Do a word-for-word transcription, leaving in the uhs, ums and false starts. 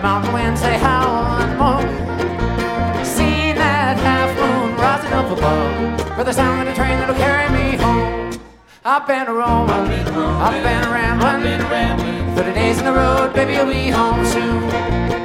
mountain winds they howl and moan. Seeing that half moon rising up above, for the sound of the train that'll carry me home. I've been a roaming, I've been, I've been rambling, I've been rambling through the days on the road, baby, you'll be home soon.